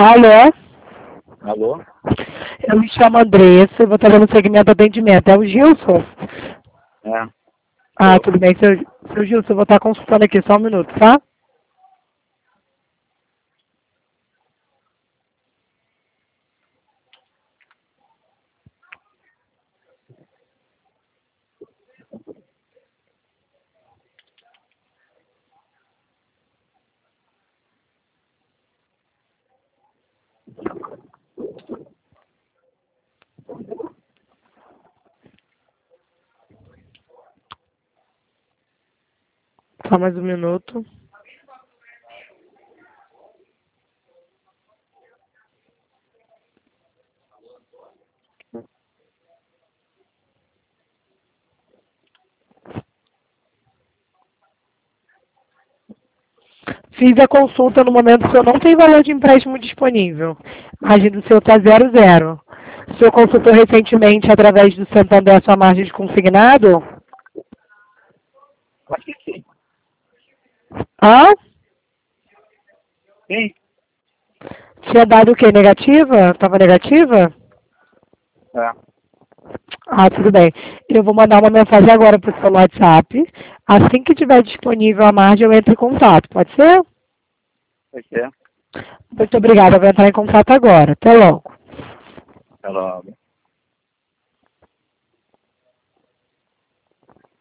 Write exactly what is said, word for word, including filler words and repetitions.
Alô? Alô? Eu me chamo Andressa e vou estar dando segmento de atendimento. É o Gilson? É. Ah, Eu. tudo bem. Seu, seu Gilson, eu vou estar consultando aqui só um minuto, tá? Só mais um minuto. Fiz a consulta no momento que eu não tenho valor de empréstimo disponível. Margem do seu está zero zero. O senhor consultou recentemente através do Santander a sua margem de consignado? Acho que sim. Hã? Sim. Tinha dado o quê? Negativa? Estava negativa? É. Ah, tudo bem. Eu vou mandar uma mensagem agora para o seu WhatsApp. Assim que tiver disponível a margem, eu entro em contato. Pode ser? Pode ser. Muito obrigada. Eu vou entrar em contato agora. Até logo. Até logo.